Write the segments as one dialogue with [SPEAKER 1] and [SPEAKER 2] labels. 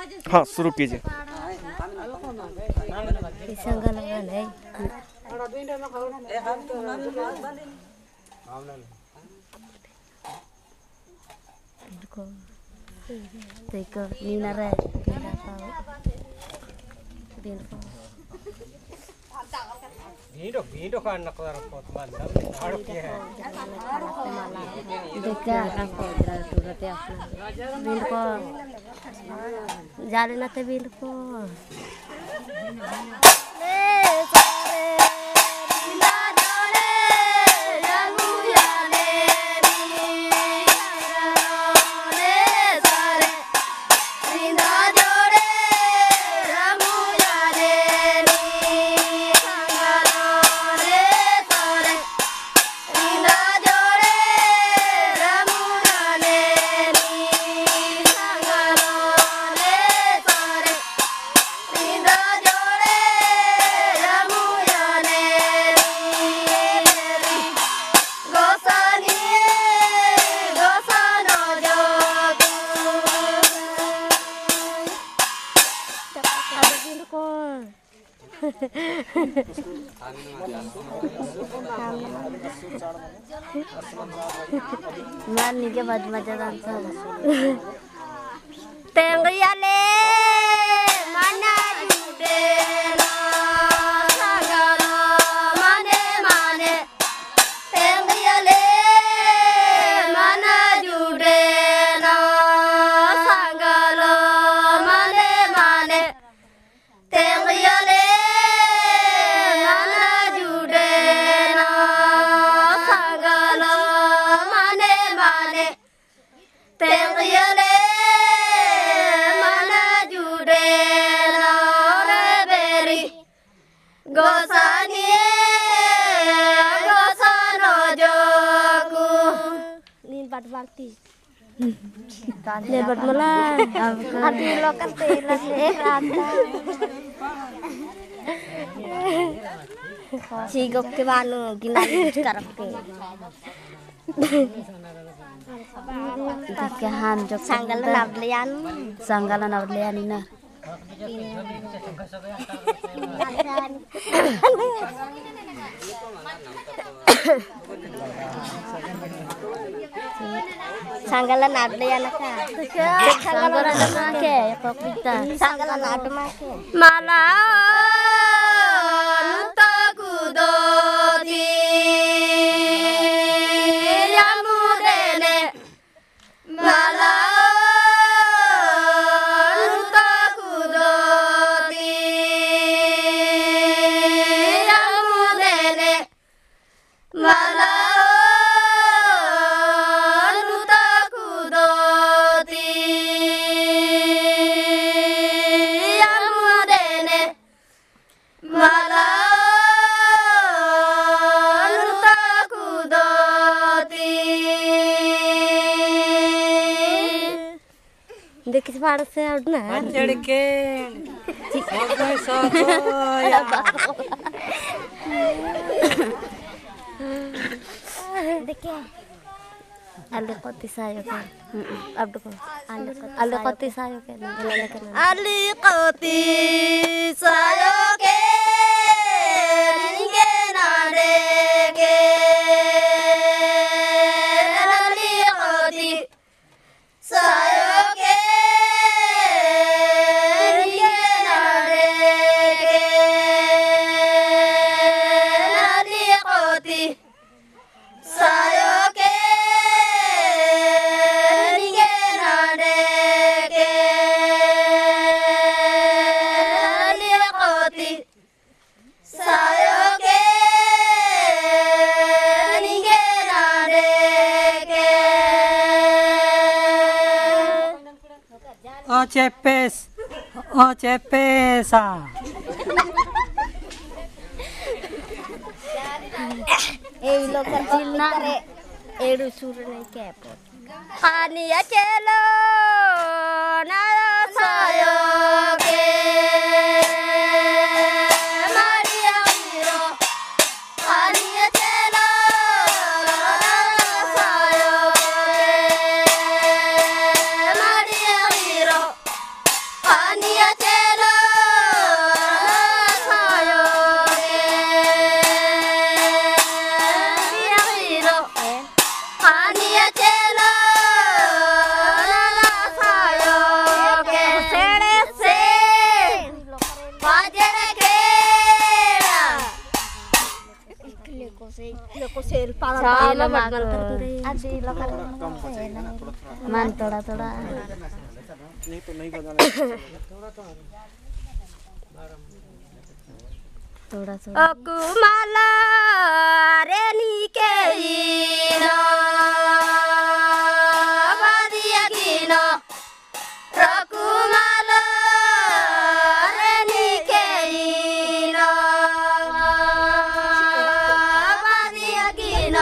[SPEAKER 1] हाँ शुरू कीजिए।
[SPEAKER 2] Gindo kan nak repot bandam harus ya.
[SPEAKER 3] जाले ना ते बिल को Mani ke maju-maju dansa. Tenggiyale mana judena sagala mane mane. Tenggiyale mana judena sagala mane mane. Tenggiyale Party. Lebat malah. Hati lo ketelan rata. Sigok ke banu ginan karpe. Ikahan jok sanggalan nablean ina. Sanggalan ada ya naka. Sanggalan ada make kok kita. Sanggalan ada make. Malah takudoti yamudene. Malah takudoti yamudene. Malah किस बार से उड़ना है
[SPEAKER 2] चढ़ के
[SPEAKER 3] देखिए आलू कोती सायो के अब देखो आलू कोती सायो के आलू कोती सायो के निगे नारे के आलू कोती सायो
[SPEAKER 2] cepesa.
[SPEAKER 3] Lo kecil nak, suruh naik kepo. Kania celo, nara sayo ke. Maria miro, kania celo, nara sayo ke. Maria miro. मन थोड़ा थोड़ा
[SPEAKER 1] नहीं तो नहीं बजाना
[SPEAKER 3] थोड़ा थोड़ा कुमाला रे नीके नो बादिया कीनो रकुमाला रे नीके नो बादिया कीनो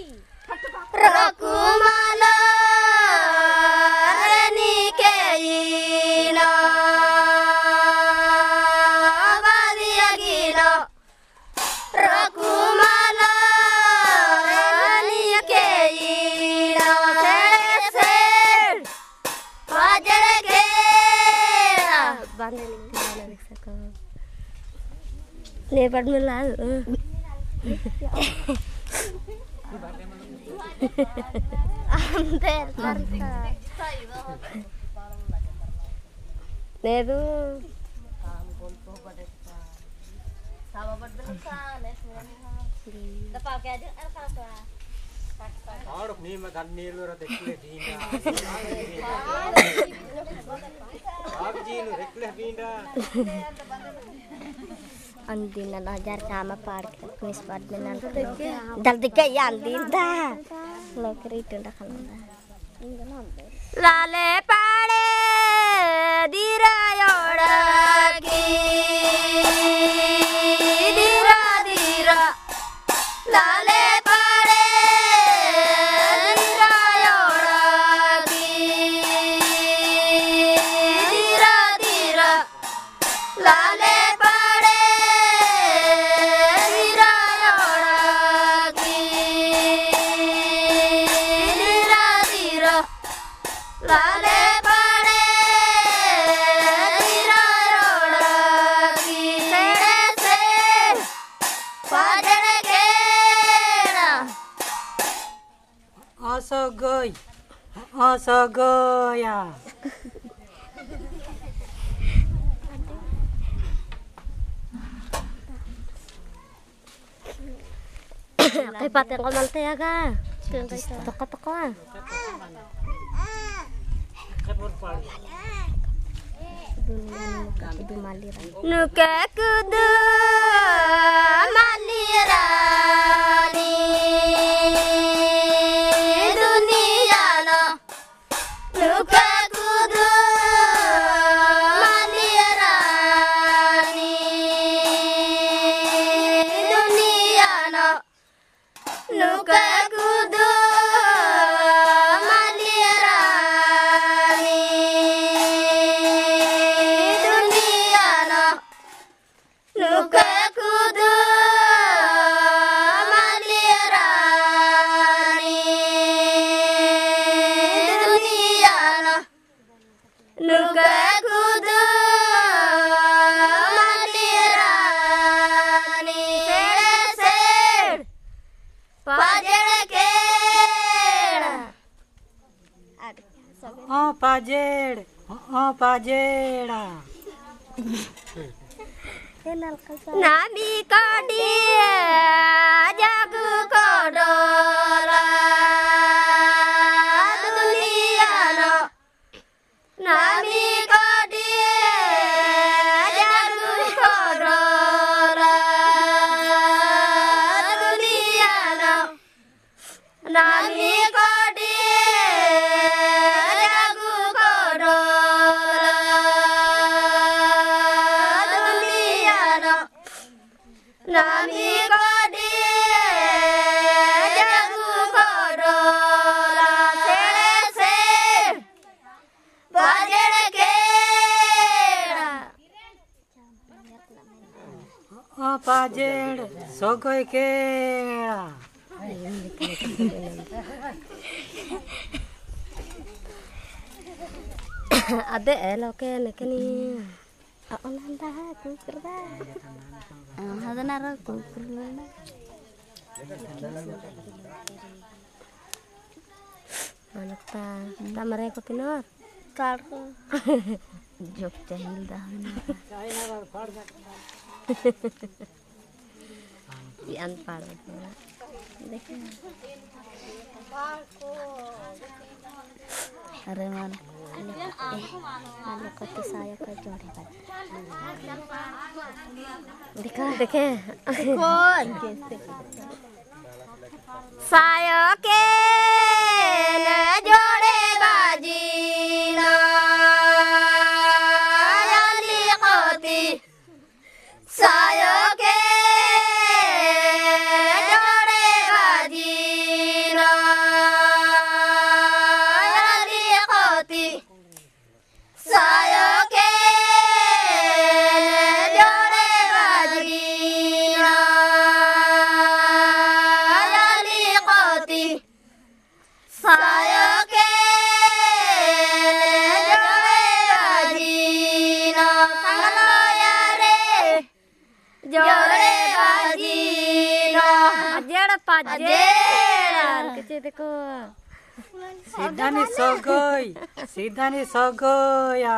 [SPEAKER 3] रकुमाला रे नीके नो लेपट में लाल दे दो
[SPEAKER 2] Aduh, nih makan nilu rata ekle binda. Abji nu ekle binda.
[SPEAKER 3] अंदीन 1000 काम पाड़ के निस पाड़ में नाल जल्दी के अंदीन दा नौकरी टंडा खाना लाले पाड़े दीरा योड़ा की दीरा दीरा लाले पाड़े दीरा योड़ा की दीरा दीरा लाले लाले पड़े दीरा रोड़ा की सेड़े से पाजड़ गेड़ा
[SPEAKER 4] असगया
[SPEAKER 3] kay paten ko malte ya ga toko toko nuka kudu malirani dunia no nuka kudu malirani dunia no nuka kudu
[SPEAKER 4] पाजेड़ा
[SPEAKER 3] नामी काडी जागु कोडोला दुनिया नो नामी काडी जागु कोडोला दुनिया नो नामी काडी नामी कोडी जागु कोडोला सेड़े से बाजड़ केड़ा
[SPEAKER 4] पाजेड़ सोगोय केड़ा
[SPEAKER 3] अदे लोके नेकनी अनंदा कुकरदा हदनारा कुकरला मनता tamare ko tinor kar ko jok chahil dahan yan pad अरे मन आलू कति साया का जोड़े दिखा देखे कौन साया के न जोड़े बाजी ना आली कति साया के जोड़े बाजी ना आली कति साया के जोड़े बाजी ना आली कति साया के जोड़े बाजी ना संगलोया रे जोड़े बाजी ना अजेड़ पाजेड़ किसे देखो
[SPEAKER 4] सीधानी सगोया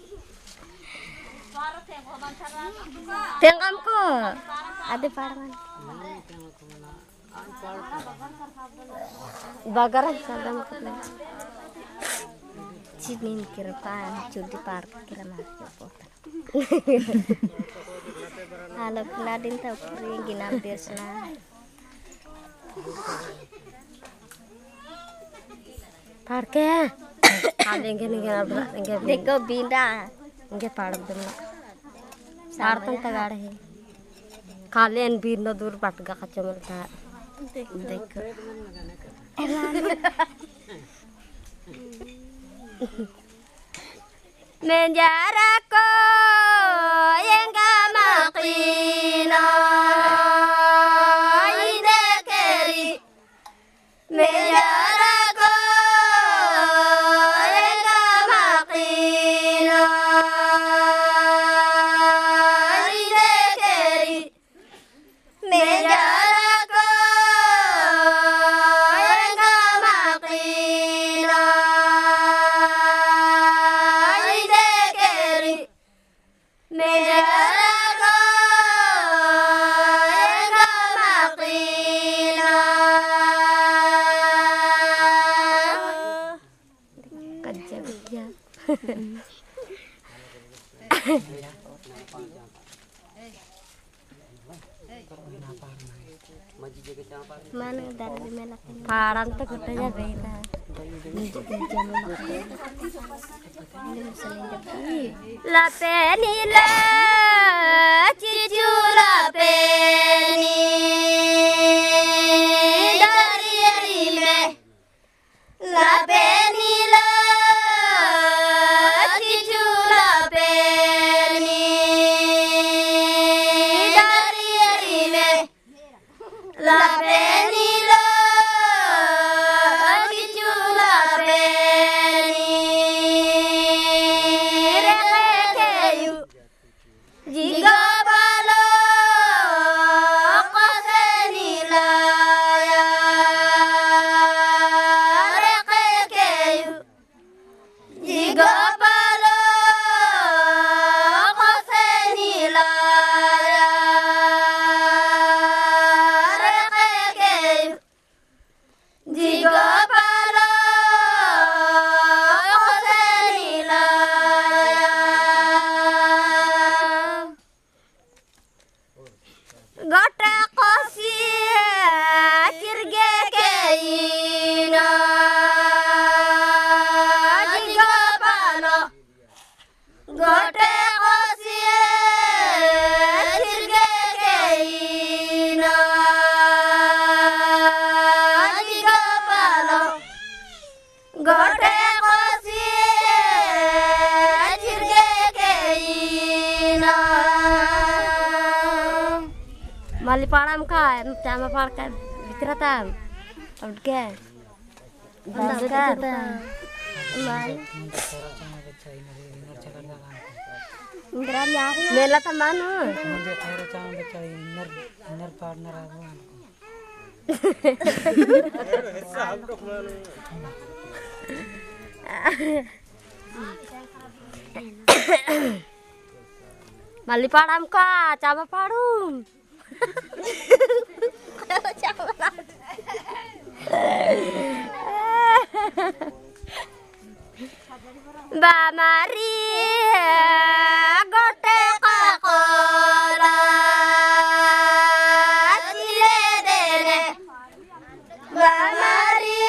[SPEAKER 3] तेंगम को आदे पाड़मान बगरन सदम को चिनिन किरपान चुदी पार किरा मार पोता हालो खिलाड़िन त पूरी गिनाम देसना पार के आलेंगे निगे अब देखो बींडा इंगे पाड़ देना सारतन तगाड़ है कालेन बीर न दूर पटगा कचमलता देखो menjara ko yenga maqina ide keri menjara ko yenga maqina ide keri menjara ko yenga maqina mana dari melak parang tuh katanya beda la peni la cicu la peni dari rime la peni la cicu la peni dari rime la peni la cicu la peni rekeyu jika balo qasani la ya rekeyu jika balo qasani la ya jika balo qasani la gota qasi kirge keina jika balo gota qasi kirge keina jika balo gota qasi kirge keina mali param ka chama parka bikratam abke bazar mal indra nyari mela tamanu
[SPEAKER 4] मुझे ठहरे चांद बच्चा इनर partner आगुआन
[SPEAKER 3] mali param ka chama parum बामारी गोटे काकोला चिले दे रे बामारी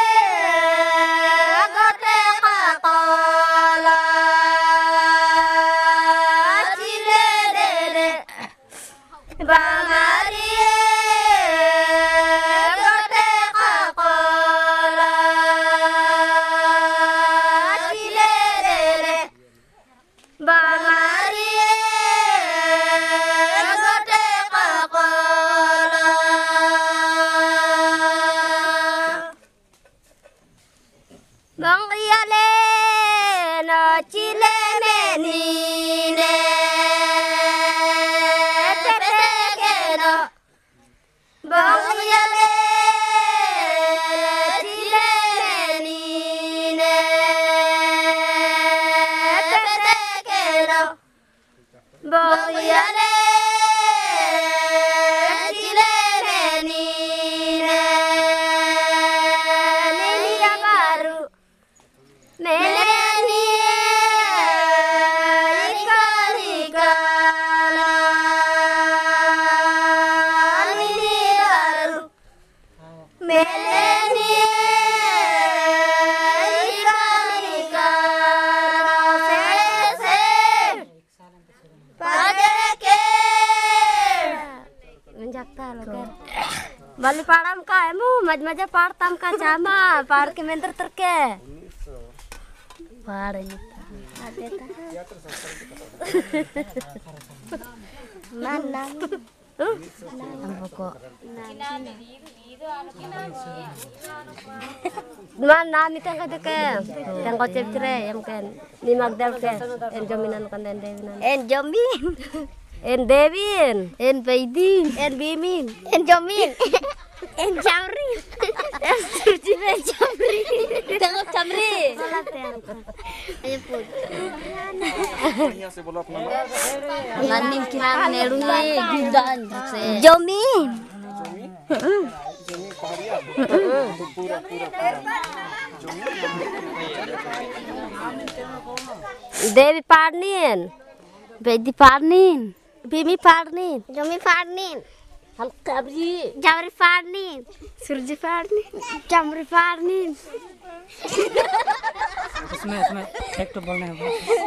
[SPEAKER 3] गोटे काकोला चिले दे रे बामारी बलि पाड़म का है मुँह मज मजे पाड़ताम का चामा पाड़ के मेंदर तरके पाड़ ना हमको man nami tangka deke tangka cepre yang kan ni magdal ke en jaminan kan en devinan en jamin en devin en baidin en bimin en jamin en jamri en suci en jamri tangka jamri ayo put
[SPEAKER 1] यहाँ से बोलो अपना
[SPEAKER 3] maning kiran nerungi gudan jamin
[SPEAKER 1] जमीन पहाड़िया तो पूरा
[SPEAKER 3] देवी पाड़नीन बेदी पाड़नीन बीमी पाड़नीन जमी पाड़नीन हम कबरी जावरी पाड़नीन सूरज पाड़नीन चमरी पाड़नीन
[SPEAKER 4] उसमें एक तो बोलना है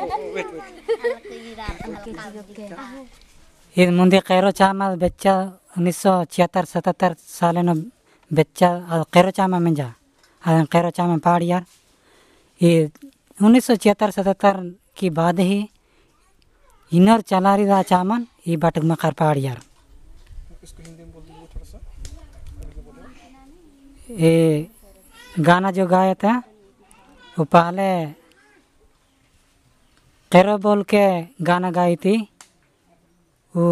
[SPEAKER 4] ये मुंदे कैरो चामा बच्चा 1976-77 साल न बच्चा कैरो चामा में जा कैरो चामा पहाड़ यार ये 1976-77 की बाद ही इनर चला रही रहा चामन ये बटक मकर पहाड़ यार
[SPEAKER 1] इसको हिंदी में बोल दीजिए थोड़ा सा
[SPEAKER 4] ये गाना जो गाया था वो पहले कैरो बोल के गाना गाई थी वो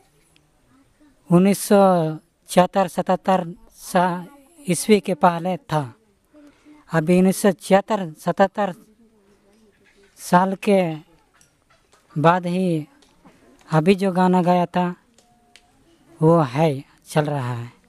[SPEAKER 4] 1976-77 ईस्वी के पहले था। अभी 1976-77 साल के बाद ही अभी जो गाना गाया था वो है चल रहा है।